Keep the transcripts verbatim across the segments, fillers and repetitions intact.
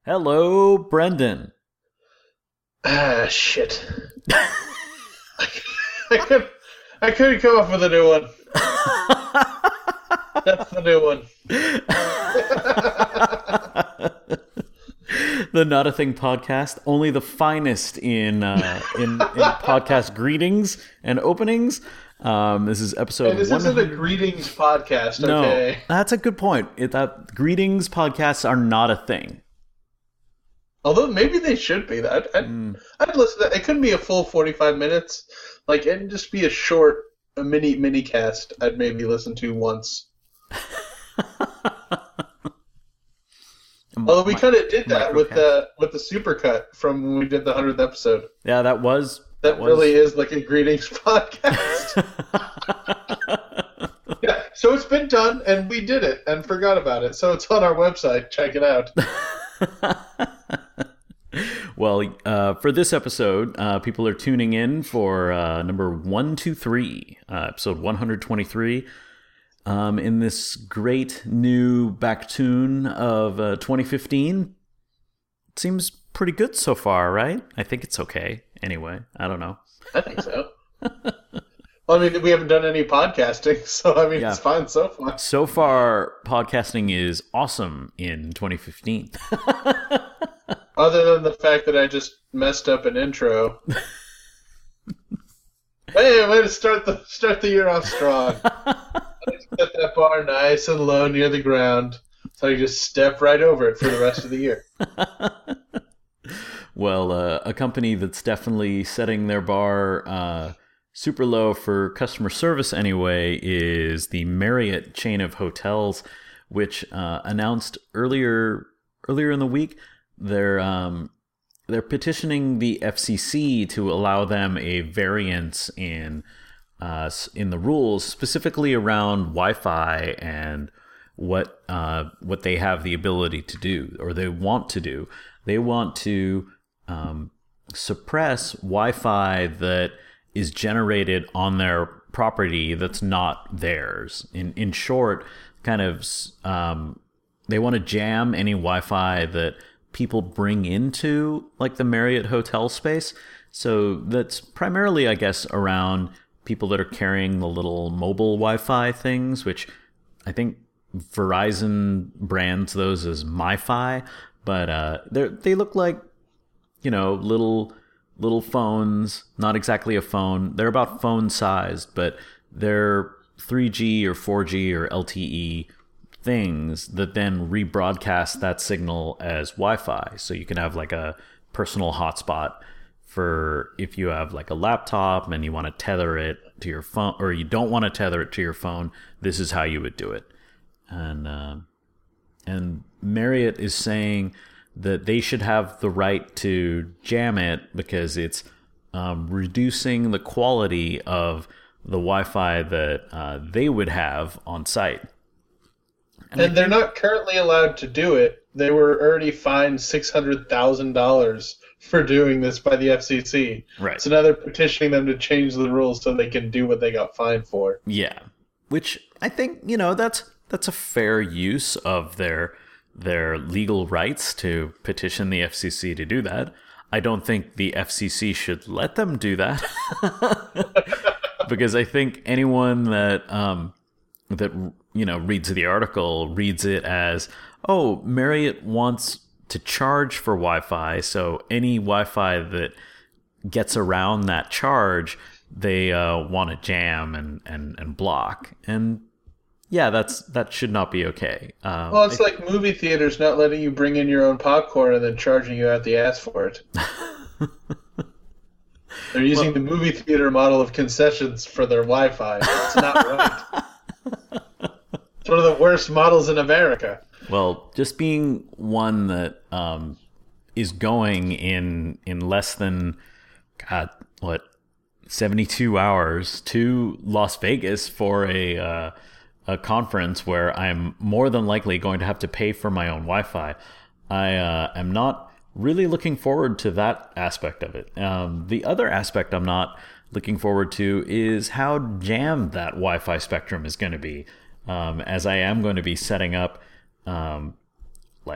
Hello, Brendan. Ah, shit. I couldn't, I couldn't come up with a new one. That's the new one. The Not a Thing podcast, only the finest in uh, in, in podcast greetings and openings. Um, this is episode. Hey, this one hundred. isn't a greetings podcast, No, okay? that's a good point. It, that greetings podcasts are not a thing. Although maybe they should be. I'd, I'd, mm. I'd listen to that. It couldn't be a full forty-five minutes. Like, it'd just be a short, a mini mini cast I'd maybe listen to once. Although we kind of did that with the with the supercut from when we did the hundredth episode. Yeah, that was that, that was... really is like a greetings podcast. Yeah, so it's been done, and we did it and forgot about it. So it's on our website. Check it out. Well, uh, for this episode, uh, people are tuning in for uh, number one two three, uh, episode one hundred twenty-three. Um, in this great new back tune of uh, twenty fifteen. It seems pretty good so far, right? I think it's okay. Anyway, I don't know. I think so. Well, I mean, we haven't done any podcasting, so I mean, yeah. It's fine so far. So far, podcasting is awesome in twenty fifteen. Other than the fact that I just messed up an intro. Hey, way to start the start the year off strong. Set that bar nice and low near the ground, so you just step right over it for the rest of the year. Well, uh, a company that's definitely setting their bar uh, super low for customer service anyway is the Marriott chain of hotels, which uh, announced earlier earlier in the week they're um, they're petitioning the F C C to allow them a variance in. Uh, in the rules, specifically around Wi-Fi and what uh, what they have the ability to do, or they want to do. They want to um, suppress Wi-Fi that is generated on their property that's not theirs. In in short, kind of, um, they want to jam any Wi-Fi that people bring into like the Marriott hotel space. So that's primarily, I guess, around people that are carrying the little mobile Wi-Fi things, which I think Verizon brands those as MiFi, but uh, they they look like, you know, little little phones. Not exactly a phone. They're about phone sized, but they're three G or four G or L T E things that then rebroadcast that signal as Wi-Fi. So you can have like a personal hotspot for if you have like a laptop and you want to tether it to your phone, or you don't want to tether it to your phone, this is how you would do it. And uh, and Marriott is saying that they should have the right to jam it because it's um, reducing the quality of the Wi-Fi that uh, they would have on site. And, and they're not currently allowed to do it. They were already fined six hundred thousand dollars for doing this by the F C C. Right. So now they're petitioning them to change the rules so they can do what they got fined for. Yeah. Which I think, you know, that's that's a fair use of their their legal rights to petition the F C C to do that. I don't think the F C C should let them do that. Because I think anyone that um that you know reads the article reads it as, oh, Marriott wants to charge for Wi-Fi, so any Wi-Fi that gets around that charge, they uh, want to jam and, and, and block. And yeah, that's that should not be okay. Um, well, it's I, like movie theaters not letting you bring in your own popcorn and then charging you out the ass for it. They're using well, the movie theater model of concessions for their Wi-Fi. It's not right. It's one of the worst models in America. Well, just being one that um, is going in in less than, God, what, seventy-two hours to Las Vegas for a uh, a conference where I'm more than likely going to have to pay for my own Wi-Fi. I uh, am not really looking forward to that aspect of it. Um, the other aspect I'm not looking forward to is how jammed that Wi-Fi spectrum is going to be, um, as I am going to be setting up um, like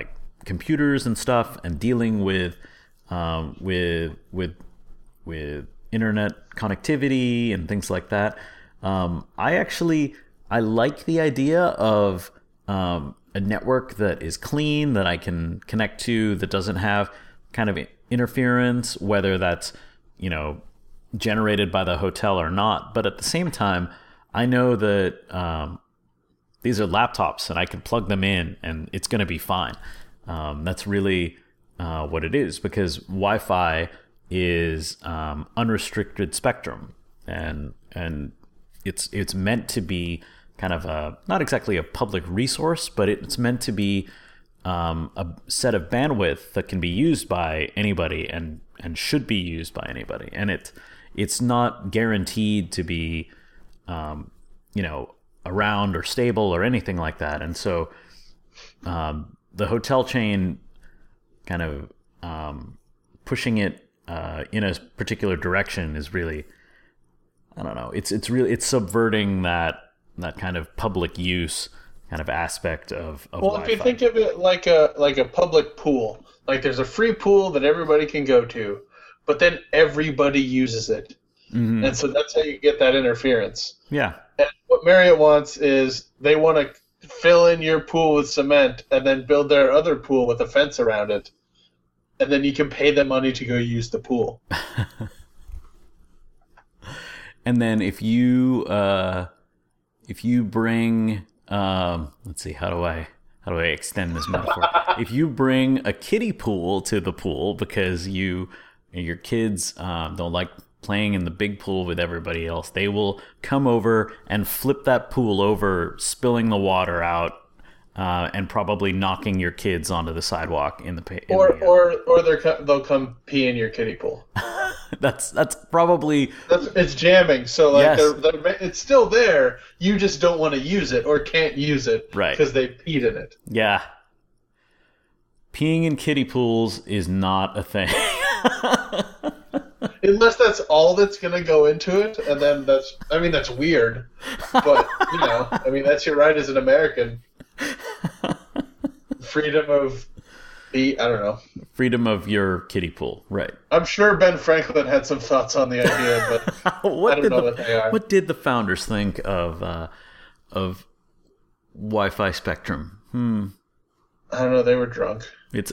computers and stuff, and dealing with um, with with with internet connectivity and things like that. Um, I actually I like the idea of um, a network that is clean, that I can connect to, that doesn't have kind of interference, whether that's, you know, generated by the hotel or not. But at the same time, I know that um, these are laptops and I can plug them in and it's going to be fine. Um, that's really uh, what it is, because Wi-Fi is um, unrestricted spectrum, and and it's it's meant to be kind of a, not exactly a public resource, but it's meant to be um, a set of bandwidth that can be used by anybody and and should be used by anybody, and it it's not guaranteed to be um, you know, around or stable or anything like that. And so um, the hotel chain kind of um, pushing it uh, in a particular direction is really, I don't know, it's it's really it's subverting that that kind of public use kind of aspect of, of well, Wi-Fi. If you think of it like a like a public pool, like there's a free pool that everybody can go to, but then everybody uses it. Mm-hmm. And so that's how you get that interference. Yeah. And what Marriott wants is they want to fill in your pool with cement and then build their other pool with a fence around it. And then you can pay them money to go use the pool. And then if you uh, if you bring um, let's see, how do I how do I extend this metaphor? If you bring a kiddie pool to the pool because you your kids um, don't like playing in the big pool with everybody else, they will come over and flip that pool over, spilling the water out, uh, and probably knocking your kids onto the sidewalk in the in or the, uh, or or they're they'll come pee in your kiddie pool. that's that's probably that's, it's jamming. So like yes. they're, they're, it's still there. You just don't want to use it or can't use it, right? Because they peed in it. Yeah, peeing in kiddie pools is not a thing. Unless that's all that's going to go into it, and then that's, I mean, that's weird. But, you know, I mean, that's your right as an American. Freedom of the, I don't know. Freedom of your kiddie pool, right. I'm sure Ben Franklin had some thoughts on the idea, but what I don't did know the, what they are. What did the founders think of, uh, of Wi-Fi spectrum? Hmm. I don't know, they were drunk. It's...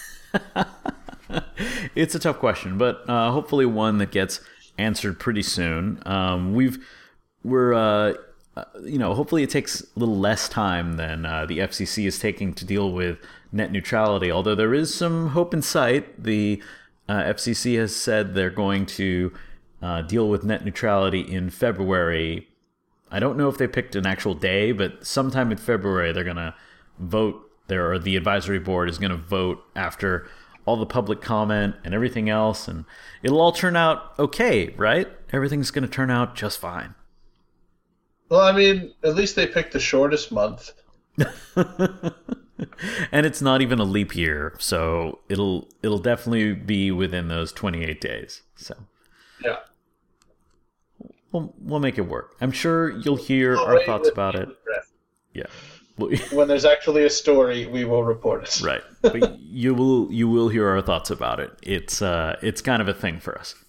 It's a tough question, but uh, hopefully one that gets answered pretty soon. Um, we've we're uh, uh, you know, hopefully it takes a little less time than uh, the F C C is taking to deal with net neutrality. Although there is some hope in sight. The uh, F C C has said they're going to uh, deal with net neutrality in February. I don't know if they picked an actual day, but sometime in February they're going to vote. There, or the advisory board is going to vote after all the public comment and everything else, and it'll all turn out okay, right? Everything's going to turn out just fine. Well, I mean, at least they picked the shortest month. And it's not even a leap year, so it'll it'll definitely be within those twenty-eight days. So yeah, we'll we'll make it work. I'm sure you'll hear oh, our wait, thoughts about it. Yeah. When there's actually a story, we will report it. Right, but you will you will hear our thoughts about it. It's uh it's kind of a thing for us.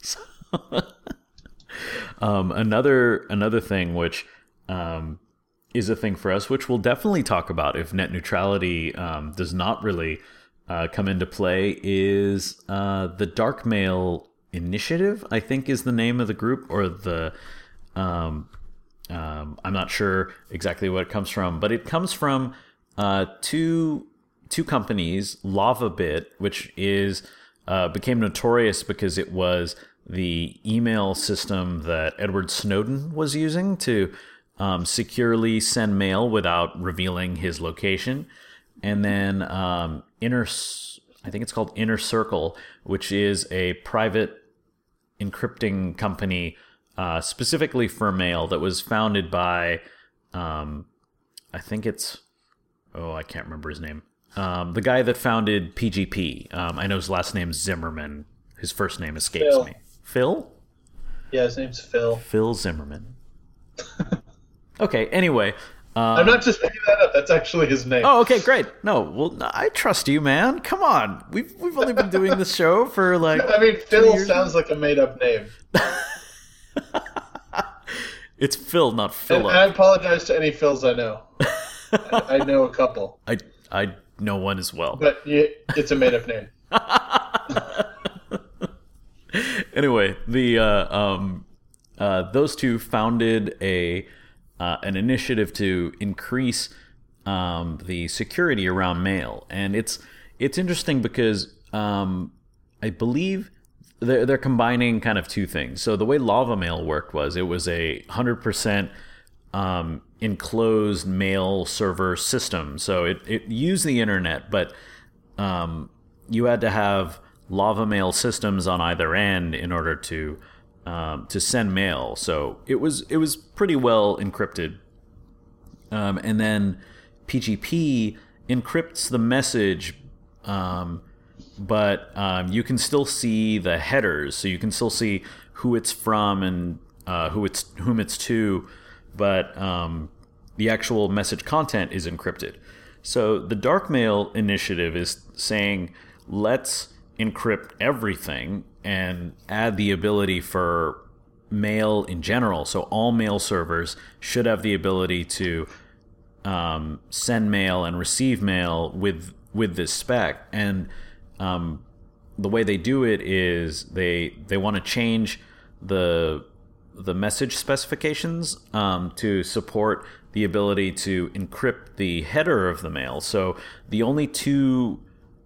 um, another another thing which um is a thing for us, which we'll definitely talk about if net neutrality um, does not really uh, come into play, is uh, the Dark Mail Initiative. I think is the name of the group, or the. Um, Um, I'm not sure exactly what it comes from, but it comes from uh, two two companies, LavaBit, which is uh, became notorious because it was the email system that Edward Snowden was using to um, securely send mail without revealing his location, and then um, Inner, I think it's called Inner Circle, which is a private encrypting company. Uh, specifically for mail, that was founded by, um, I think it's, oh, I can't remember his name. Um, the guy that founded P G P. Um, I know his last name's Zimmerman. His first name escapes Phil. me. Phil? Yeah, his name's Phil. Phil Zimmerman. Okay, anyway, I'm not just making that up. That's actually his name. Oh, okay, great. No, well, I trust you, man. Come on, we've we've only been doing this show for like. I mean, Phil sounds like a made-up name. It's Phil, not Philip. And I apologize to any Phils I know. I, I know a couple. I I know one as well. But it's a made-up name. Anyway, the uh, um, uh, those two founded a uh, an initiative to increase um, the security around mail, and it's it's interesting because um, I believe they're they're combining kind of two things. So the way Lava Mail worked was it was a hundred percent um, enclosed mail server system. So it it used the internet, but um, you had to have Lava Mail systems on either end in order to um, to send mail. So it was it was pretty well encrypted. Um, and then P G P encrypts the message, um, but um, you can still see the headers. So you can still see who it's from and uh, who it's whom it's to, but um, the actual message content is encrypted. So the Dark Mail initiative is saying, let's encrypt everything and add the ability for mail in general. So all mail servers should have the ability to um, send mail and receive mail with with this spec. And um, the way they do it is they they want to change the the message specifications um, to support the ability to encrypt the header of the mail. So the only two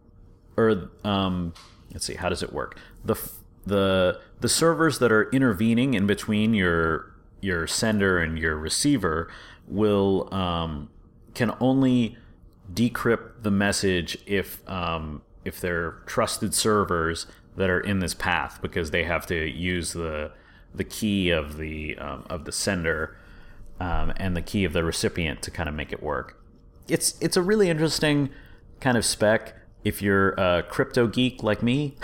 or um, let's see, how does it work? The the the servers that are intervening in between your your sender and your receiver will um, can only decrypt the message if um, if they're trusted servers that are in this path, because they have to use the the key of the um, of the sender um, and the key of the recipient to kind of make it work. It's it's a really interesting kind of spec. If you're a crypto geek like me,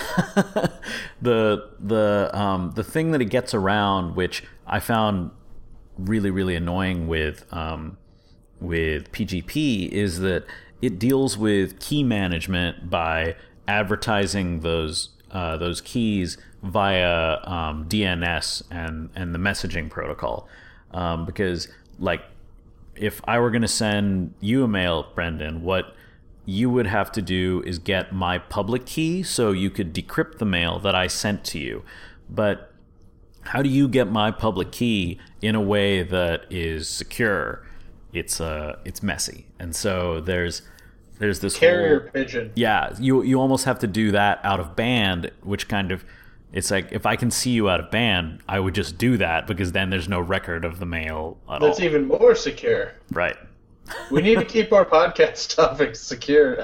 the the um, the thing that it gets around, which I found really really annoying with um, with P G P, is that it deals with key management by advertising those uh, those keys via um, D N S and and the messaging protocol, um, because like if I were going to send you a mail, Brendan, what you would have to do is get my public key so you could decrypt the mail that I sent to you. But how do you get my public key in a way that is secure? It's uh it's messy. And so there's there's this carrier whole, pigeon. Yeah, you you almost have to do that out of band, which kind of, it's like if I can see you out of band, I would just do that because then there's no record of the mail at all. That's even more secure. Right. We need to keep our podcast topics secure,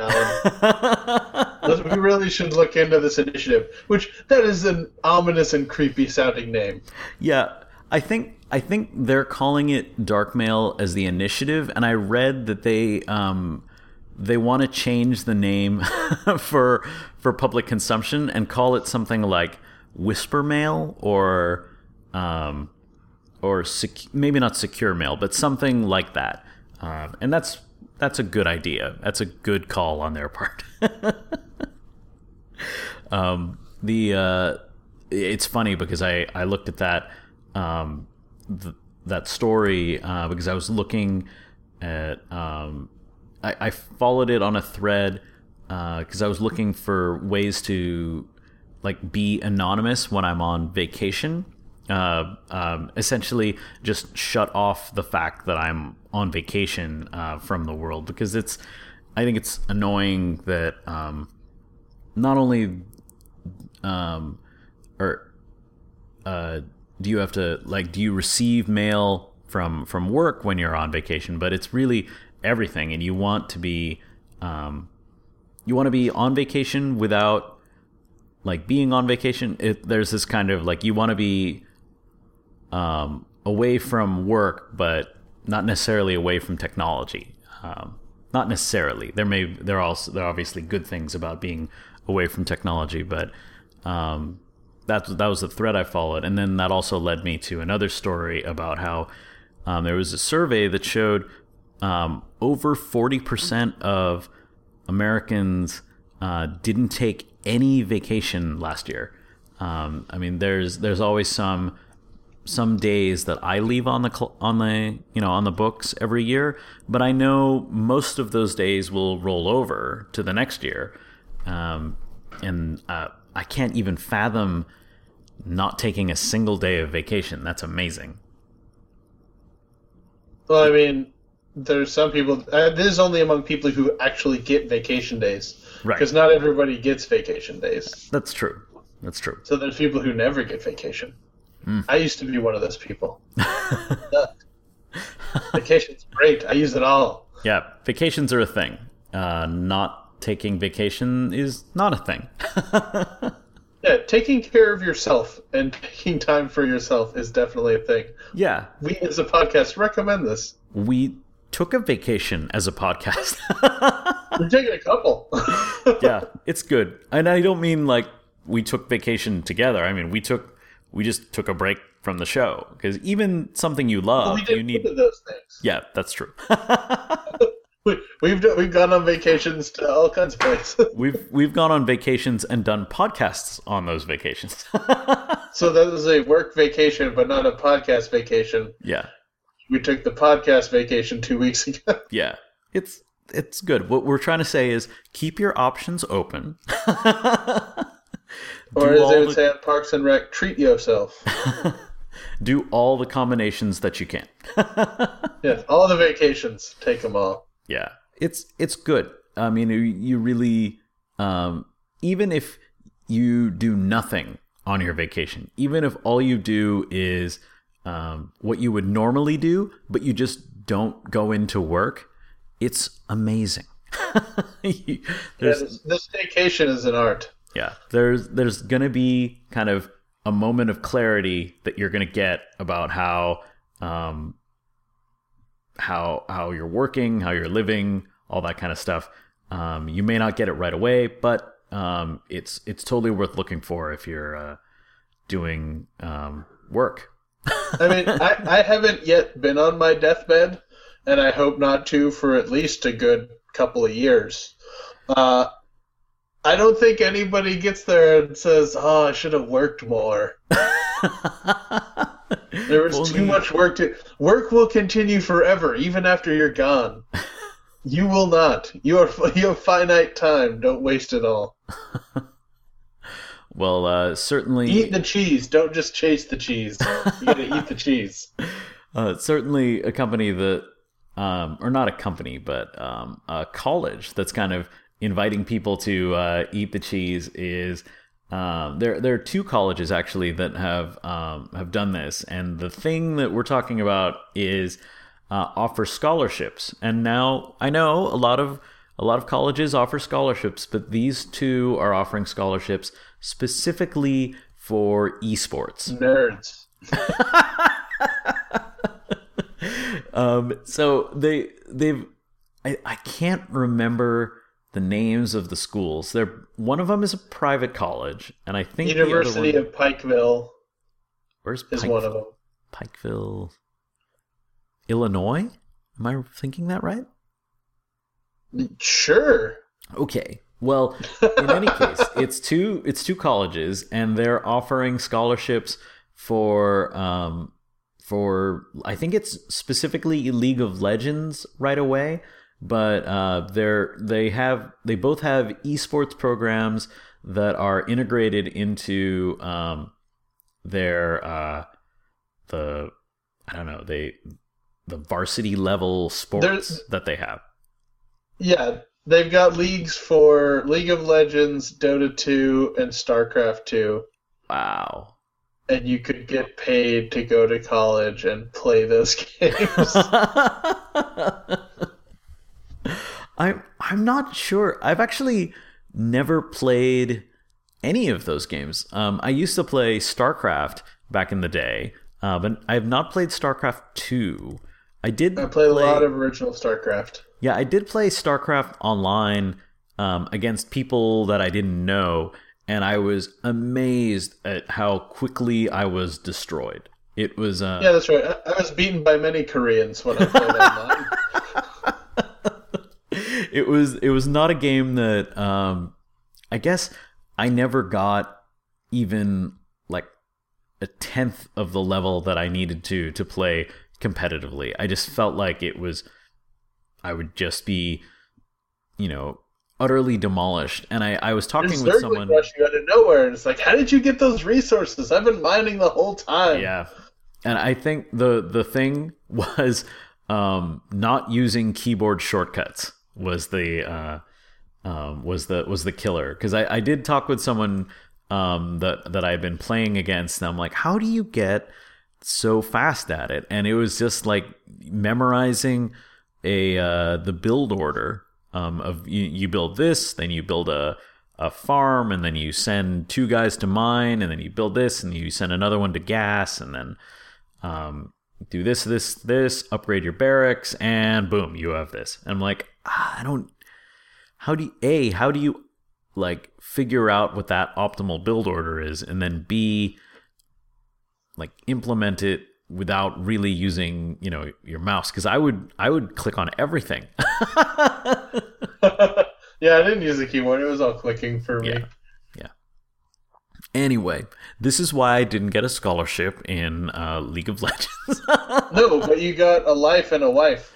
Alan. We really should look into this initiative, which that is an ominous and creepy sounding name. Yeah, I think I think they're calling it Dark Mail as the initiative, and I read that they um, they want to change the name for for public consumption and call it something like Whisper Mail or um, or sec- maybe not Secure Mail, but something like that. Uh, and that's that's a good idea. That's a good call on their part. um, the uh, it's funny because I, I looked at that um, th- that story uh, because I was looking at um, I, I followed it on a thread because uh, I was looking for ways to like be anonymous when I'm on vacation. Uh, um, essentially just shut off the fact that I'm on vacation uh, from the world, because it's I think it's annoying that um, not only um, or uh, do you have to like do you receive mail from from work when you're on vacation, but it's really everything, and you want to be um, you want to be on vacation without like being on vacation. It, there's this kind of like you want to be Um, away from work, but not necessarily away from technology. Um, not necessarily. There may there are also there are obviously good things about being away from technology, but um, that that was the thread I followed, and then that also led me to another story about how um, there was a survey that showed um, over forty percent of Americans uh, didn't take any vacation last year. Um, I mean, there's there's always some some days that I leave on the cl- on the you know on the books every year, but I know most of those days will roll over to the next year, um, and uh, I can't even fathom not taking a single day of vacation. That's amazing. Well, I mean, there's some people. Uh, this is only among people who actually get vacation days, Right. Because not everybody gets vacation days. That's true. That's true. So there's people who never get vacation. Mm. I used to be one of those people. Vacation's great. I use it all. Yeah, vacations are a thing. Uh, not taking vacation is not a thing. Yeah, taking care of yourself and taking time for yourself is definitely a thing. Yeah. We as a podcast recommend this. We took a vacation as a podcast. We're taking a couple. Yeah, it's good. And I don't mean like we took vacation together. I mean, we took we just took a break from the show, because even something you love, well, we did you need those things. Yeah, that's true. we, we've we've gone on vacations to all kinds of places. we've we've gone on vacations and done podcasts on those vacations. So that was a work vacation, but not a podcast vacation. Yeah. We took the podcast vacation two weeks ago. Yeah, it's it's good. What we're trying to say is keep your options open. Or as they would the... say on Parks and Rec, treat yourself. Do all the combinations that you can. Yeah, all the vacations, take them all. Yeah, it's it's good. I mean, you really, um, even if you do nothing on your vacation, even if all you do is um, what you would normally do, but you just don't go into work, it's amazing. Yeah, this, this vacation is an art. Yeah, there's there's gonna be kind of a moment of clarity that you're gonna get about how um, how how you're working, how you're living, all that kind of stuff. Um, you may not get it right away, but um, it's it's totally worth looking for if you're uh, doing um, work. I mean, I, I haven't yet been on my deathbed, and I hope not to for at least a good couple of years. Uh, I don't think anybody gets there and says, "Oh, I should have worked more." There was Only... too much work to. Work will continue forever, even after you're gone. You will not. You are. You have finite time. Don't waste it all. Well, uh, certainly eat the cheese. Don't just chase the cheese. You gotta eat the cheese. Uh, certainly, a company that, um, or not a company, but um, a college that's kind of inviting people to uh, eat the cheese is um, there. There are two colleges actually that have um, have done this, and the thing that we're talking about is uh, offer scholarships. And now I know a lot of a lot of colleges offer scholarships, but these two are offering scholarships specifically for esports. Nerds. um, so they they've I, I can't remember the names of the schools. They're one of them is a private college, and I think University the other one, of Pikeville. Where's is Pike, one of them? Pikeville, Illinois? Am I thinking that right? Sure. Okay. Well, in any case, it's two it's two colleges, and they're offering scholarships for um for I think it's specifically League of Legends right away. But uh, they're they have they both have esports programs that are integrated into um, their uh, the I don't know they the varsity level sports There's, that they have. Yeah, they've got leagues for League of Legends, Dota two, and StarCraft two. Wow. And you could get paid to go to college and play those games. I'm I'm not sure. I've actually never played any of those games. Um, I used to play StarCraft back in the day, uh, but I have not played StarCraft two. I did. I played play, a lot of original StarCraft. Yeah, I did play StarCraft online um, against people that I didn't know, and I was amazed at how quickly I was destroyed. It was. Uh, yeah, that's right. I, I was beaten by many Koreans when I played online. it was it was not a game that um, I guess I never got even like a tenth of the level that I needed to to play competitively. I just felt like it was I would just be, you know, utterly demolished. And I, I was talking There's with someone rush you out of nowhere, and it's like, how did you get those resources? I've been mining the whole time. Yeah. And I think the the thing was um, not using keyboard shortcuts was the uh, um, was the was the killer. Because I, I did talk with someone um, that that I've been playing against. And I'm like, how do you get so fast at it? And it was just like memorizing a uh, the build order um, of you, you build this, then you build a a farm, and then you send two guys to mine, and then you build this, and you send another one to gas, and then um, do this, this, this, upgrade your barracks, and boom, you have this. And I'm like, ah, I don't. How do you, a? How do you like figure out what that optimal build order is, and then b, like implement it without really using, you know, your mouse? Because I would, I would click on everything. Yeah, I didn't use the keyboard. It was all clicking for me. Yeah. Yeah. Anyway, this is why I didn't get a scholarship in uh, League of Legends. No, but you got a life and a wife.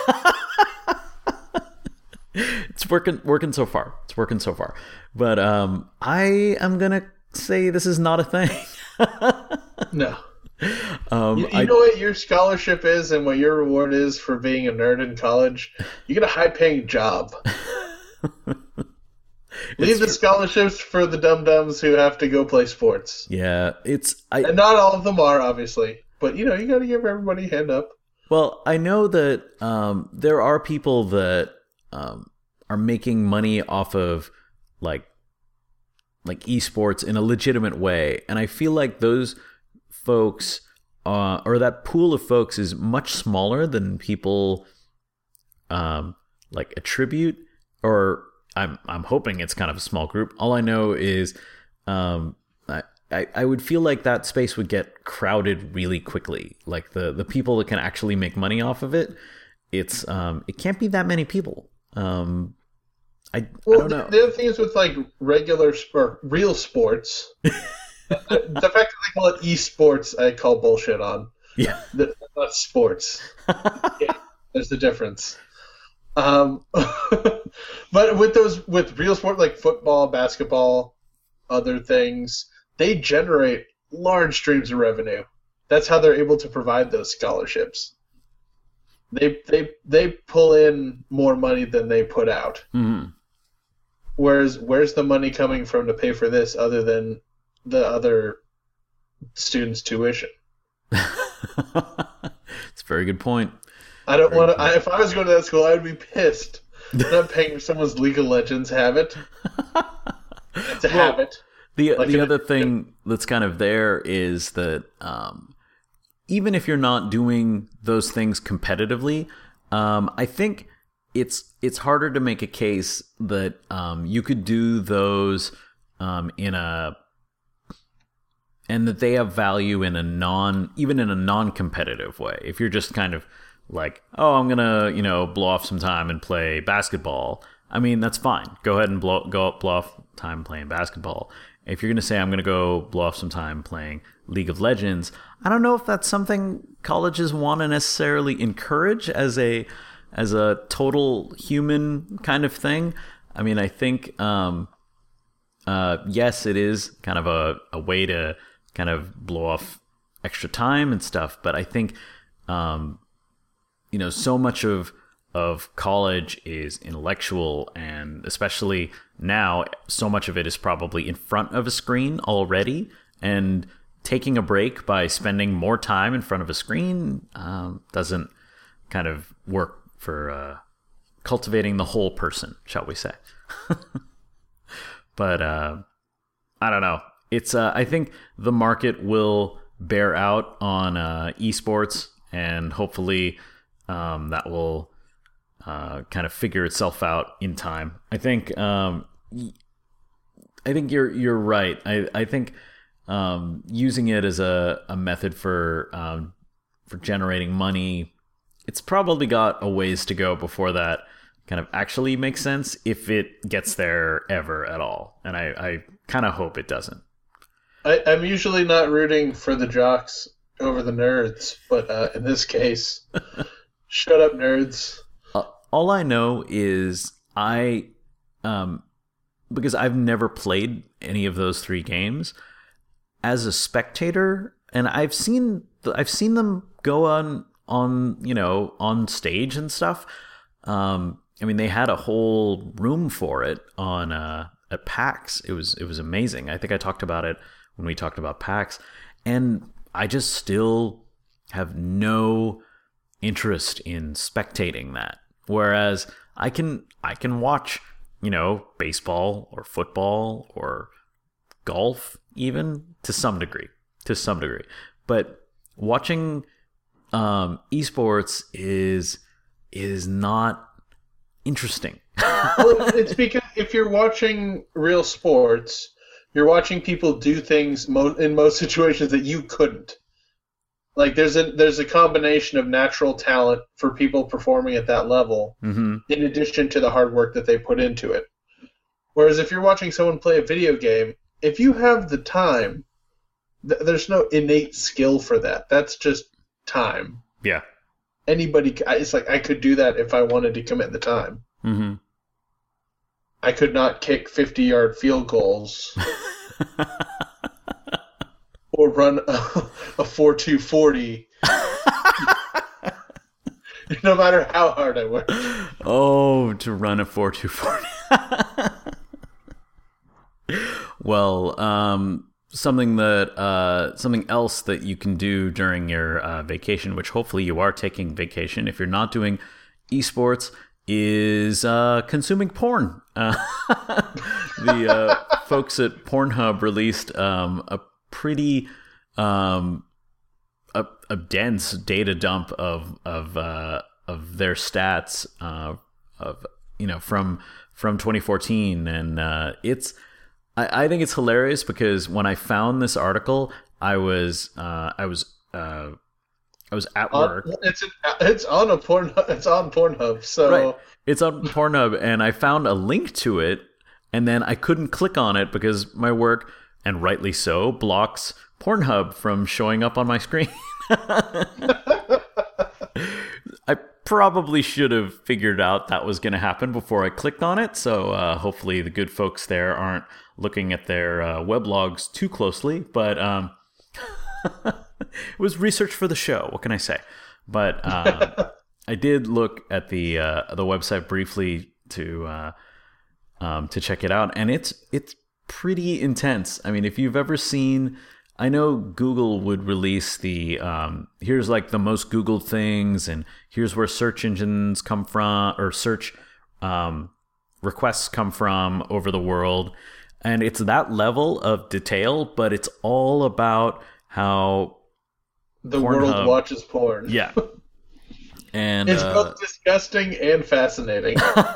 It's working working so far. It's working so far. But um, I am going to say this is not a thing. No. Um, you you I, know what your scholarship is and what your reward is for being a nerd in college? You get a high-paying job. Leave the scholarships for the dum-dums who have to go play sports. Yeah, it's... I, and not all of them are, obviously. But, you know, you got to give everybody a hand up. Well, I know that um, there are people that um, are making money off of, like, like esports in a legitimate way. And I feel like those folks, uh, or that pool of folks is much smaller than people, um, like, attribute. Or I'm I'm hoping it's kind of a small group. All I know is um, I, I I would feel like that space would get crowded really quickly. Like the, the people that can actually make money off of it, it's um it can't be that many people. Um, I, well, I don't know. The, the other thing is with like regular or real sports, the, the fact that they call it esports, I call bullshit on. Yeah, That's not sports. Yeah, there's the difference. Um, but with those, with real sport like football, basketball, other things, they generate large streams of revenue. That's how they're able to provide those scholarships. They they they pull in more money than they put out. Mm-hmm. Whereas, where's the money coming from to pay for this other than the other students' tuition? It's a very good point. I don't want to. If I was going to that school, I would be pissed. I'm not paying for someone's League of Legends habit. It's a well, habit. The like the other thing that's kind of there is that um, even if you're not doing those things competitively, um, I think it's it's harder to make a case that um, you could do those um, in a and that they have value in a non even in a non-competitive way. If you're just kind of like, oh, I'm gonna, you know, blow off some time and play basketball. I mean, that's fine. Go ahead and blow go blow off time playing basketball. If you're gonna say I'm gonna go blow off some time playing League of Legends, I don't know if that's something colleges want to necessarily encourage as a as a total human kind of thing. I mean, I think um, uh, yes, it is kind of a, a way to kind of blow off extra time and stuff, but I think um, you know, so much of of college is intellectual, and especially now, so much of it is probably in front of a screen already, and taking a break by spending more time in front of a screen um, doesn't kind of work for uh, cultivating the whole person, shall we say. But uh, I don't know. It's uh, I think the market will bear out on uh, esports, and hopefully Um, that will uh, kind of figure itself out in time. I think. Um, I think you're you're right. I I think um, using it as a, a method for um, for generating money, it's probably got a ways to go before that kind of actually make sense if it gets there ever at all. And I, I kind of hope it doesn't. I, I'm usually not rooting for the jocks over the nerds, but uh, in this case, shut up, nerds. Uh, all I know is I, um, because I've never played any of those three games, as a spectator, and I've seen I've seen them go on on you know on stage and stuff. Um, I mean, they had a whole room for it on uh, at PAX. It was it was amazing. I think I talked about it when we talked about PAX, and I just still have no interest in spectating that. Whereas I can I can watch, you know, baseball or football or golf even to some degree, to some degree. But watching um, esports is is not interesting. Well, it's because if you're watching real sports, you're watching people do things mo- in most situations that you couldn't. Like there's a there's a combination of natural talent for people performing at that level, mm-hmm. in addition to the hard work that they put into it. Whereas if you're watching someone play a video game, if you have the time, th- there's no innate skill for that. That's just time. Yeah. Anybody, it's like I could do that if I wanted to commit the time. Mm-hmm. I could not kick fifty-yard field goals or run a, a four two forty no matter how hard I work. Oh, to run a four two forty Well, um, something that uh, something else that you can do during your uh, vacation, which hopefully you are taking vacation if you're not doing esports, is uh, consuming porn. Uh, the uh, folks at Pornhub released um, a pretty um, a, a dense data dump of of uh, of their stats uh, of you know from from twenty fourteen, and uh, it's I, I think it's hilarious because when I found this article, I was uh, I was uh, I was at work. On, it's an, it's on a porn. It's on Pornhub. So right. It's on Pornhub, and I found a link to it, and then I couldn't click on it because my work, and rightly so, blocks Pornhub from showing up on my screen. I probably should have figured out that was going to happen before I clicked on it. So uh, hopefully the good folks there aren't looking at their uh, weblogs too closely. But um, it was research for the show. What can I say? But uh, I did look at the uh, the website briefly to uh, um, to check it out, and it's it's pretty intense. I mean, if you've ever seen, I know Google would release the um, here's like the most Googled things, and here's where search engines come from, or search um, requests come from over the world, and it's that level of detail, but it's all about how the Pornhub, world watches porn. Yeah. And it's uh, both disgusting and fascinating.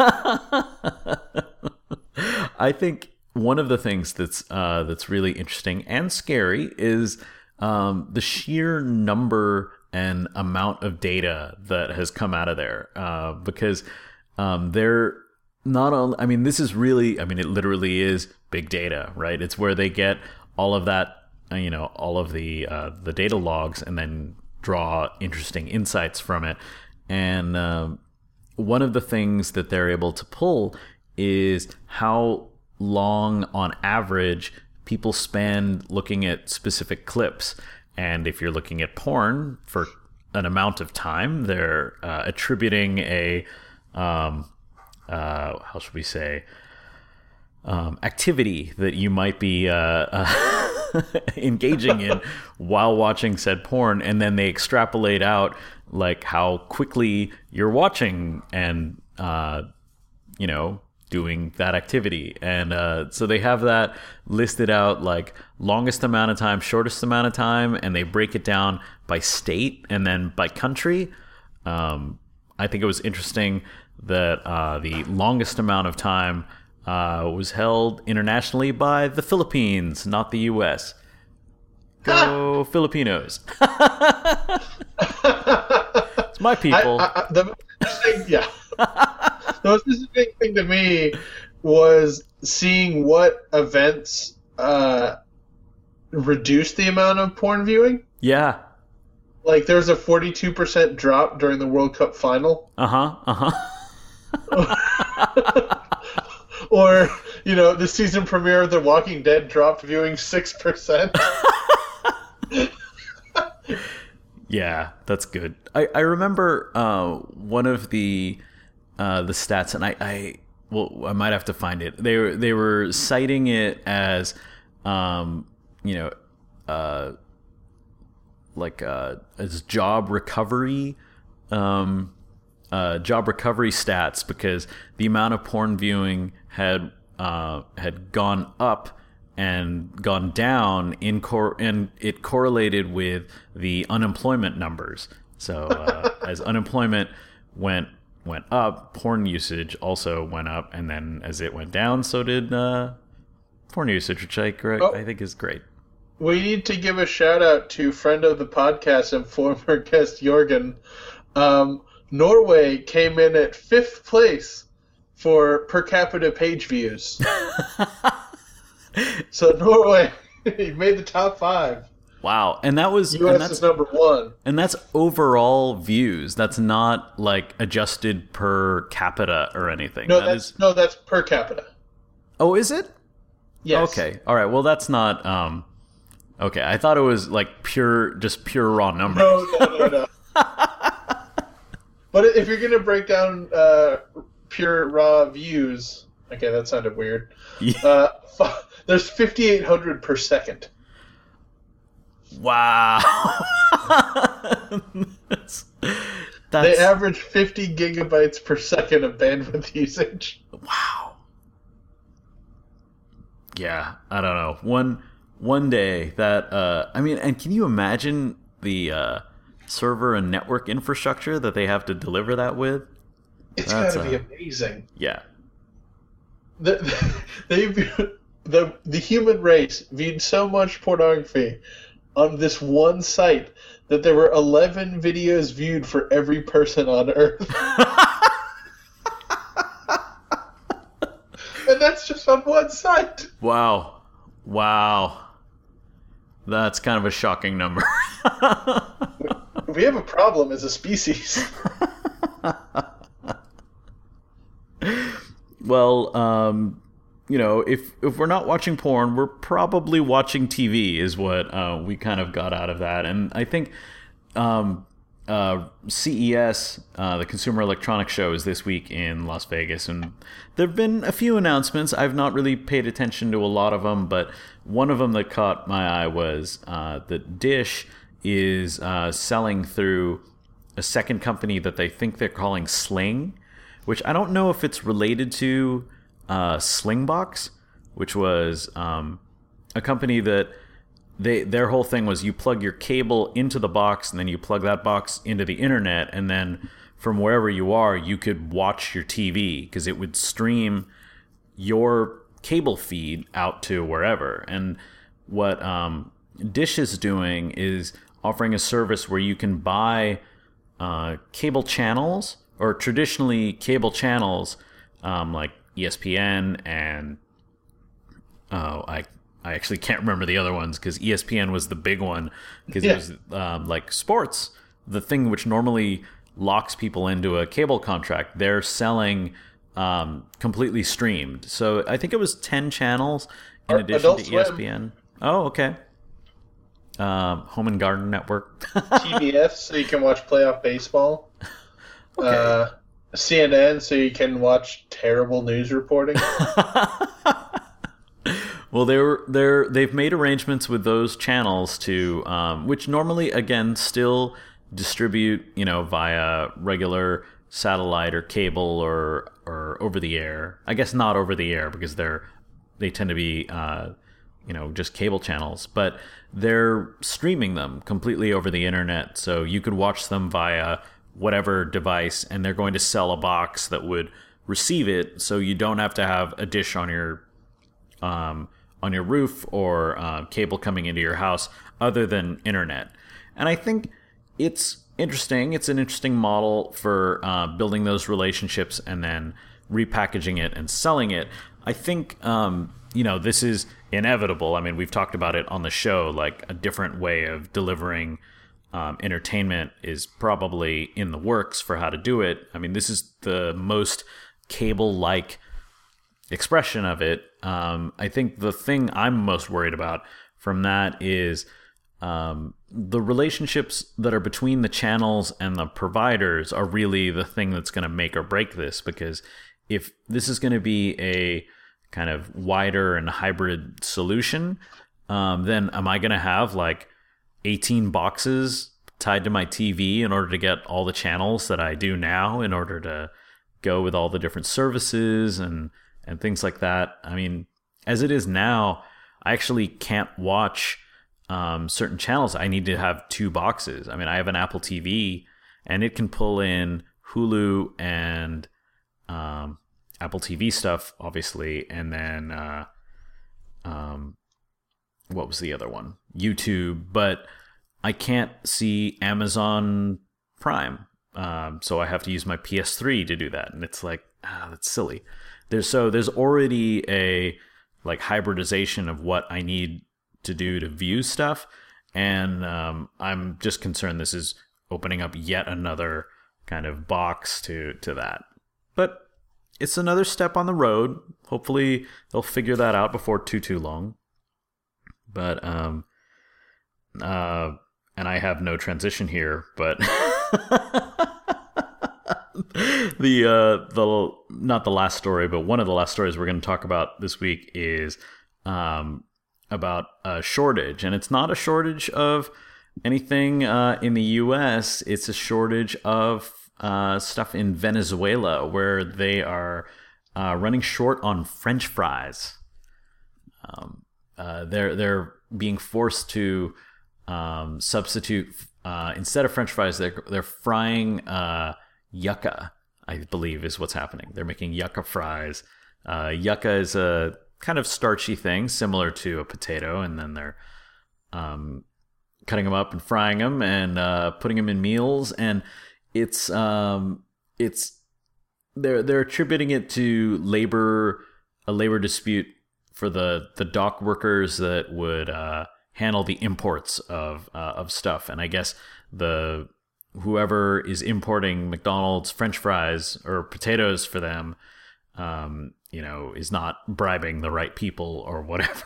I think one of the things that's uh, that's really interesting and scary is um, the sheer number and amount of data that has come out of there. Uh, because um, they're not only, I mean, this is really, I mean, it literally is big data, right? It's where they get all of that, uh, you know, all of the uh, the data logs and then draw interesting insights from it. And um, one of the things that they're able to pull is how long on average people spend looking at specific clips. And if you're looking at porn for an amount of time, they're uh, attributing a, um, uh, how should we say, um, activity that you might be uh, uh, engaging in while watching said porn. And then they extrapolate out like how quickly you're watching and, uh, you know, doing that activity. And uh, so they have that listed out like longest amount of time, shortest amount of time, and they break it down by state and then by country. Um, I think it was interesting that uh, the longest amount of time uh, was held internationally by the Philippines, not the U S. Go Filipinos. It's my people. I, I, the, yeah. The most interesting thing to me was seeing what events uh, reduced the amount of porn viewing. Yeah. Like, there was a forty-two percent drop during the World Cup final. Uh-huh, uh-huh. Or, you know, the season premiere of The Walking Dead dropped viewing six percent. Yeah, that's good. I, I remember uh, one of the uh, the stats, and I, I well, I might have to find it. They were they were citing it as, um, you know, uh, like uh, as job recovery, um, uh, job recovery stats, because the amount of porn viewing had uh, had gone up and gone down in cor- and it correlated with the unemployment numbers. So uh, as unemployment went went up, porn usage also went up, and then as it went down, so did uh, porn usage, which I Oh. I think is great. We need to give a shout out to friend of the podcast and former guest Jorgen. Um, Norway came in at fifth place for per capita page views. So Norway made the top five. Wow, and that was U and S that's, is number one. and that's overall views. That's not like adjusted per capita or anything. No, That that's is- no, that's per capita. oh, is it? Yes. Okay. All right. Well, that's not. Um, okay. I thought it was like pure, just pure raw numbers. No, no, no, no. But if you're gonna break down uh, pure raw views, okay, that sounded weird. Yeah. Uh, f- there's fifty-eight hundred per second. Wow. that's, They that's average fifty gigabytes per second of bandwidth usage. wow. Yeah. I don't know. One one day that. Uh, I mean, and can you imagine the uh, server and network infrastructure that they have to deliver that with? It's That's, gotta be uh, amazing. Yeah. The, they the the human race viewed so much pornography on this one site that there were eleven videos viewed for every person on Earth. And that's just on one site. Wow. Wow. That's kind of a shocking number. We have a problem as a species. Well, um, you know, if if we're not watching porn, we're probably watching T V, is what uh, we kind of got out of that. And I think um, uh, C E S, uh, the Consumer Electronics Show, is this week in Las Vegas, and there have been a few announcements. I've not really paid attention to a lot of them, but one of them that caught my eye was uh, that Dish is uh, selling through a second company that they think they're calling Sling, which I don't know if it's related to uh, Slingbox, which was um, a company that they their whole thing was you plug your cable into the box and then you plug that box into the internet, and then from wherever you are, you could watch your T V because it would stream your cable feed out to wherever. And what um, Dish is doing is offering a service where you can buy uh, cable channels, or traditionally cable channels, um, like E S P N and oh, I I actually can't remember the other ones because E S P N was the big one because Yeah. it was um, like sports, the thing which normally locks people into a cable contract. They're selling um, completely streamed. So I think it was ten channels in Or addition Adult to Swim. E S P N. Oh, okay. Um, Home and Garden Network. T B S, so you can watch playoff baseball. Okay. Uh, C N N, so you can watch terrible news reporting. Well, they're they're they've made arrangements with those channels to, um, which normally again still distribute, you know, via regular satellite or cable or or over the air. I guess not over the air because they're they tend to be uh, you know, just cable channels, but they're streaming them completely over the internet, so you could watch them via whatever device, and they're going to sell a box that would receive it, so you don't have to have a dish on your um, on your roof or uh, cable coming into your house other than internet. And I think it's interesting. It's an interesting model for uh, building those relationships and then repackaging it and selling it. I think, um, you know, this is inevitable. I mean, we've talked about it on the show, like a different way of delivering um, entertainment is probably in the works for how to do it. I mean, this is the most cable-like expression of it. Um, I think the thing I'm most worried about from that is um, the relationships that are between the channels and the providers are really the thing that's going to make or break this, because if this is going to be a kind of wider and hybrid solution, um, then am I going to have like eighteen boxes tied to my T V in order to get all the channels that I do now in order to go with all the different services and, and things like that? I mean, as it is now, I actually can't watch um, certain channels. I need to have two boxes. I mean, I have an Apple T V and it can pull in Hulu and um, Apple T V stuff, obviously, and then uh, um, what was the other one? YouTube, but I can't see Amazon Prime, um, so I have to use my P S three to do that, and it's like, ah, that's silly. There's so there's already a like hybridization of what I need to do to view stuff, and um, I'm just concerned this is opening up yet another kind of box to to that, but it's another step on the road. Hopefully they'll figure that out before too, too long. But, um, uh, and I have no transition here, but the, uh, the, not the last story, but one of the last stories we're going to talk about this week is, um, about a shortage. And it's not a shortage of anything, uh, in the U S. It's a shortage of Uh, stuff in Venezuela, where they are uh, running short on French fries. Um, uh, they're they're being forced to um, substitute uh, instead of French fries. They're they're frying uh, yucca, I believe, is what's happening. They're making yucca fries. Uh, yucca is a kind of starchy thing, similar to a potato, and then they're um, cutting them up and frying them and uh, putting them in meals. And It's um it's they're they're attributing it to labor a labor dispute for the, the dock workers that would uh, handle the imports of uh, of stuff, and I guess the whoever is importing McDonald's French fries or potatoes for them, um, you know, is not bribing the right people or whatever.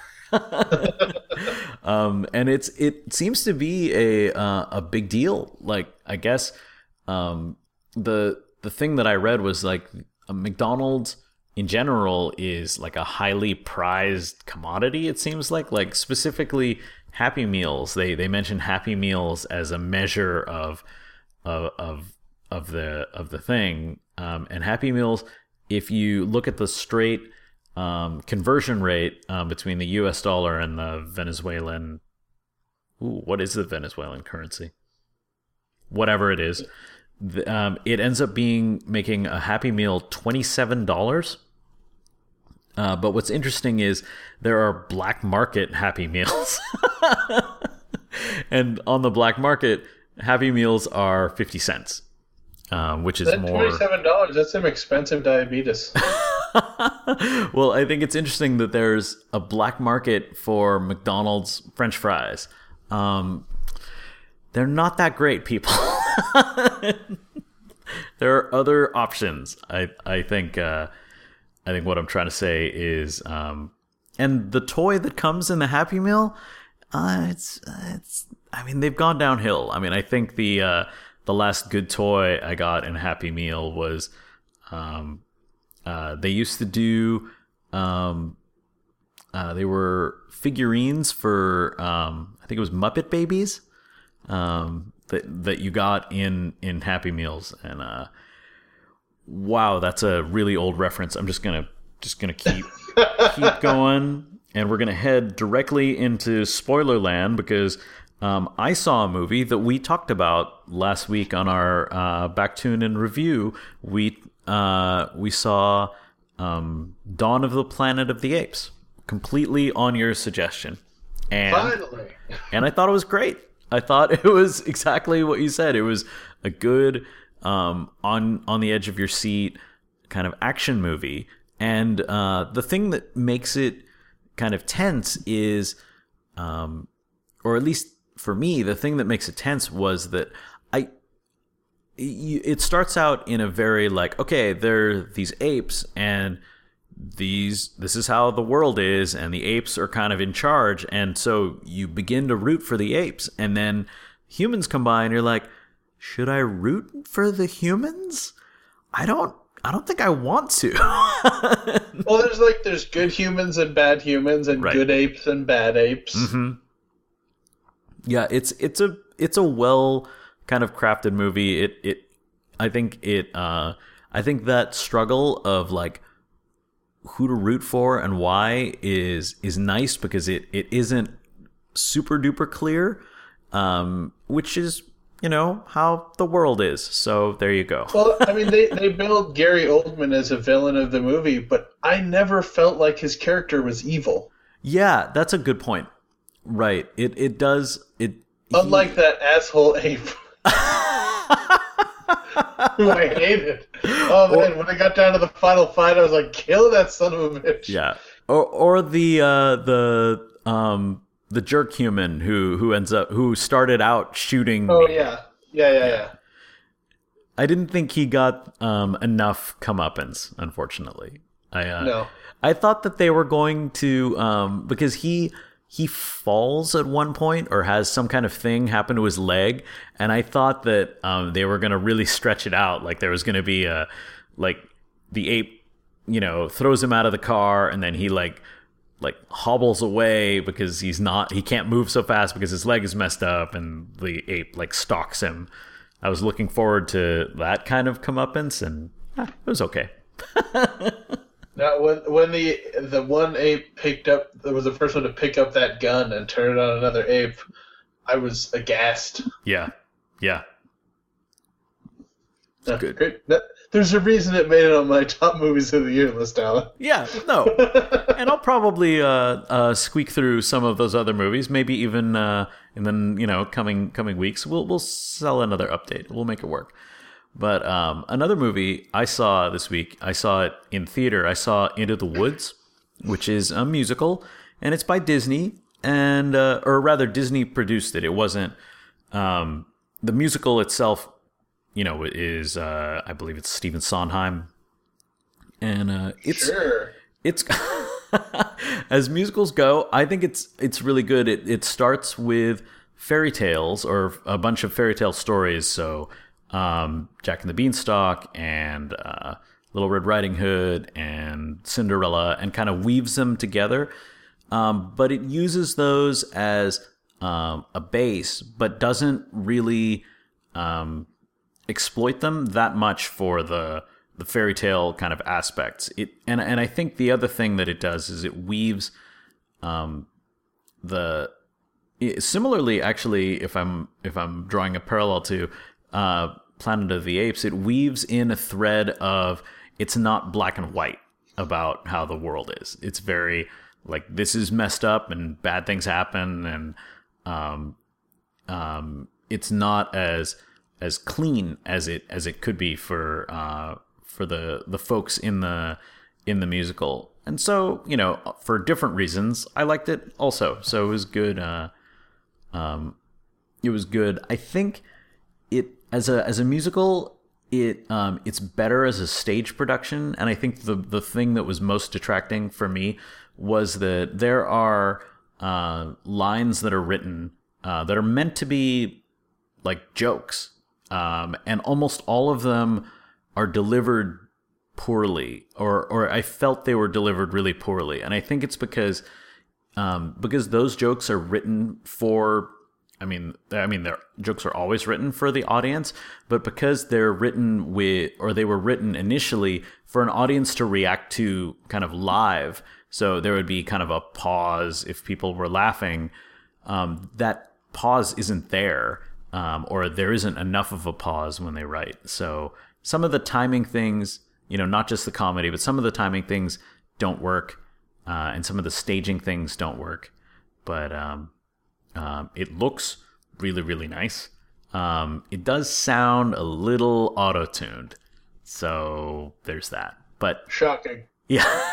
um, and it's it seems to be a uh, a big deal. Like, I guess. Um, the the thing that I read was like a McDonald's in general is like a highly prized commodity. It seems like like specifically Happy Meals. They they mention Happy Meals as a measure of of of, of the of the thing. Um, and Happy Meals, if you look at the straight um, conversion rate um, between the U S dollar and the Venezuelan, ooh, what is the Venezuelan currency? Whatever it is. Um, it ends up being making a Happy Meal twenty-seven dollars. Uh, but what's interesting is there are black market Happy Meals. And on the black market, Happy Meals are fifty cents, um, which is that more... twenty-seven dollars, that's some expensive diabetes. Well, I think it's interesting that there's a black market for McDonald's French fries. Um, they're not that great, people. There are other options. I I think uh, I think what I'm trying to say is, um, and the toy that comes in the Happy Meal, uh, it's it's. I mean, they've gone downhill. I mean, I think the uh, the last good toy I got in Happy Meal was, um, uh, they used to do, um, uh, they were figurines for, um, I think it was Muppet Babies. Um, that that you got in, in Happy Meals, and uh, wow, that's a really old reference. I'm just gonna just gonna keep keep going, and we're gonna head directly into spoiler land because um, I saw a movie that we talked about last week on our uh, Back Tune and Review. We uh, we saw um, Dawn of the Planet of the Apes, completely on your suggestion, and Finally, and I thought it was great. I thought it was exactly what you said. It was a good, um, on on the edge of your seat, kind of action movie. And uh, the thing that makes it kind of tense is, um, or at least for me, the thing that makes it tense was that I, it starts out in a very like, okay, there are these apes and these, this is how the world is, and the apes are kind of in charge. And so you begin to root for the apes, and then humans come by and you're like, should I root for the humans? I don't, I don't think I want to. Well, there's like, there's good humans and bad humans, and right. good apes and bad apes. Mm-hmm. Yeah, it's, it's a, it's a well kind of crafted movie. It, it, I think it, uh, I think that struggle of like who to root for and why is, is nice because it, it isn't super duper clear, um, which is, you know, how the world is. So there you go. Well, I mean, they, they build Gary Oldman as a villain of the movie, but I never felt like his character was evil. Yeah, that's a good point. Right. It, it does, it, Unlike he... that asshole ape. Who I hated. Oh man, or, when I got down to the final fight, I was like, "Kill that son of a bitch!" Yeah, or or the uh, the um the jerk human who who ends up who started out shooting. Oh yeah, yeah, yeah, yeah. I didn't think he got um enough comeuppance. Unfortunately, I uh, no. I thought that they were going to um because he. He falls at one point or has some kind of thing happen to his leg. And I thought that um, they were going to really stretch it out. Like there was going to be a, like the ape, you know, throws him out of the car and then he like, like hobbles away because he's not, he can't move so fast because his leg is messed up and the ape like stalks him. I was looking forward to that kind of comeuppance and eh, it was okay. Now, when when the the one ape picked up, there was the first one to pick up that gun and turn it on another ape, I was aghast. Yeah, yeah. That's good. Great. That, there's a reason it made it on my top movies of the year list, Alan. Yeah, no. And I'll probably uh, uh, squeak through some of those other movies, maybe even uh, in the you know coming coming weeks. We'll we'll sell another update. We'll make it work. But um, another movie I saw this week, I saw it in theater. I saw Into the Woods, which is a musical, and it's by Disney, and uh, or rather, Disney produced it. It wasn't um, the musical itself. You know, is uh, I believe it's Stephen Sondheim, and uh, it's sure. it's as musicals go. I think it's it's really good. It it starts with fairy tales or a bunch of fairy tale stories. So. Um, Jack and the Beanstalk and uh, Little Red Riding Hood and Cinderella, and kind of weaves them together. Um, but it uses those as um, a base, but doesn't really um, exploit them that much for the the fairy tale kind of aspects. It and and I think the other thing that it does is it weaves um, the it, similarly actually if I'm if I'm drawing a parallel to. Uh, Planet of the Apes, it weaves in a thread of it's not black and white about how the world is. It's very like this is messed up and bad things happen, and um, um, it's not as as clean as it as it could be for uh, for the the folks in the in the musical. And so you know, for different reasons, I liked it also. So it was good. Uh, um, it was good. I think it. As a as a musical, it um, it's better as a stage production, and I think the the thing that was most detracting for me was that there are uh, lines that are written uh, that are meant to be like jokes, um, and almost all of them are delivered poorly, or or I felt they were delivered really poorly, and I think it's because um, because those jokes are written for. I mean, I mean, their jokes are always written for the audience, but because they're written with, or they were written initially for an audience to react to kind of live. So there would be kind of a pause if people were laughing. Um, that pause isn't there, um, or there isn't enough of a pause when they write. So some of the timing things, you know, not just the comedy, but some of the timing things don't work, uh, and some of the staging things don't work. But, um, Um, it looks really, really nice. Um, it does sound a little auto-tuned. So there's that. But shocking. Yeah.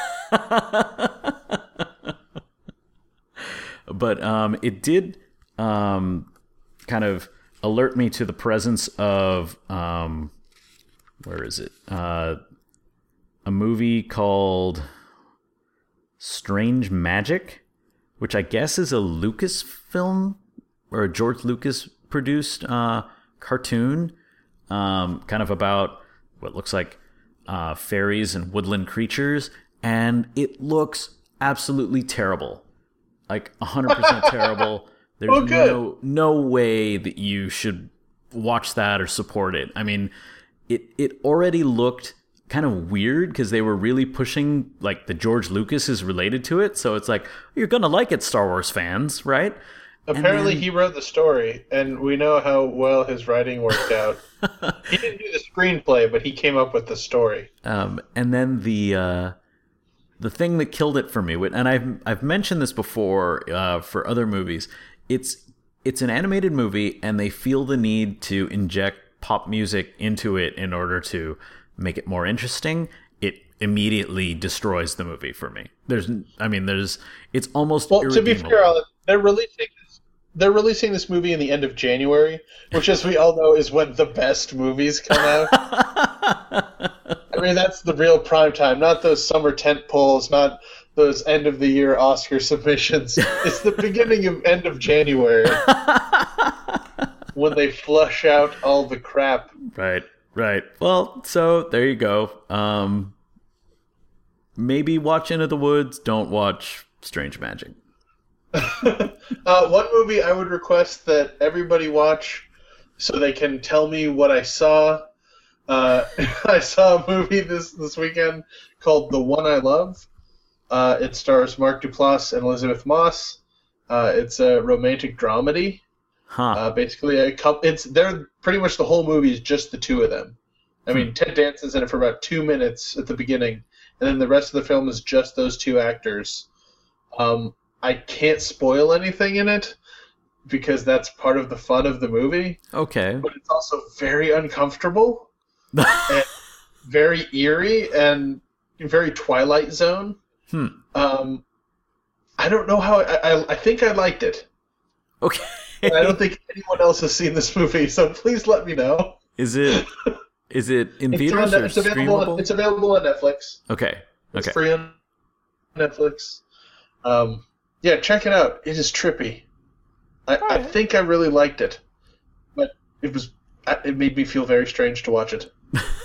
But um, it did um, kind of alert me to the presence of, um, where is it? Uh, a movie called Strange Magic, which I guess is a Lucasfilm or a George Lucas produced uh, cartoon, um, kind of about what looks like uh, fairies and woodland creatures, and it looks absolutely terrible. Like one hundred percent terrible. There's oh, good. no no way that you should watch that or support it. I mean, it it already looked kind of weird because they were really pushing like the George Lucas is related to it. So it's like, you're going to like it, Star Wars fans, right? Apparently then, he wrote the story, and we know how well his writing worked out. He didn't do the screenplay, but he came up with the story. Um, and then the uh, the thing that killed it for me, and I've I've mentioned this before uh, for other movies, it's it's an animated movie, and they feel the need to inject pop music into it in order to make it more interesting. It immediately destroys the movie for me. There's, I mean, there's, it's almost well. To be fair, Alan, they're releasing this. They're releasing this movie in the end of January, which, as we all know, is when the best movies come out. I mean, that's the real prime time, not those summer tent poles, not those end of the year Oscar submissions. It's the beginning of end of January when they flush out all the crap. Right. Right. Well, so there you go. Um, maybe watch Into the Woods. Don't watch Strange Magic. uh, one movie I would request that everybody watch so they can tell me what I saw. Uh, I saw a movie this, this weekend called The One I Love. Uh, it stars Mark Duplass and Elizabeth Moss. Uh, it's a romantic dramedy. Huh. Uh, basically, a couple. It's they're pretty much the whole movie is just the two of them. I mean, hmm. Ted Danson's in it for about two minutes at the beginning, and then the rest of the film is just those two actors. Um, I can't spoil anything in it because that's part of the fun of the movie. Okay. But it's also very uncomfortable, and very eerie, and very Twilight Zone. Hmm. Um, I don't know how. I, I I think I liked it. Okay. I don't think anyone else has seen this movie, so please let me know. Is it is it in it's theaters on, or it's available streamable? On, it's available on Netflix. Okay. Okay. It's free on Netflix. Um, yeah, check it out. It is trippy. I, right. I think I really liked it, but it was it made me feel very strange to watch it.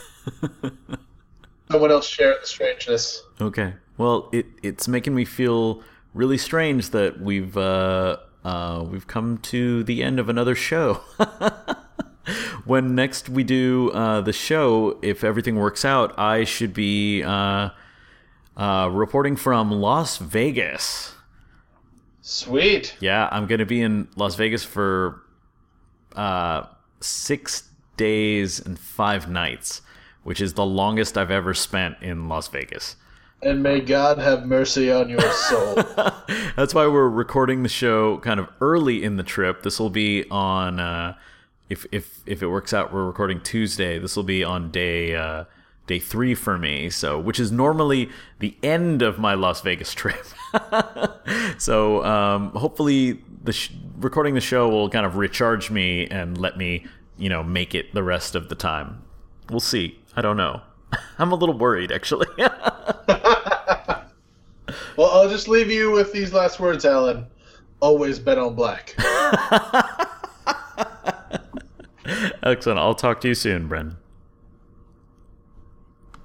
Someone else share the strangeness. Okay. Well, it it's making me feel really strange that we've. Uh, Uh, we've come to the end of another show. When next we do uh, the show, if everything works out, I should be uh, uh, reporting from Las Vegas. Sweet. Yeah, I'm going to be in Las Vegas for uh, six days and five nights, which is the longest I've ever spent in Las Vegas. And may God have mercy on your soul. That's why we're recording the show kind of early in the trip. This will be on, uh, if if if it works out, we're recording Tuesday. This will be on day uh, day three for me. So, which is normally the end of my Las Vegas trip. So, um, hopefully, the sh- recording the show will kind of recharge me and let me, you know, make it the rest of the time. We'll see. I don't know. I'm a little worried, actually. Well, I'll just leave you with these last words, Alan. Always bet on black. Excellent. I'll talk to you soon, Bren.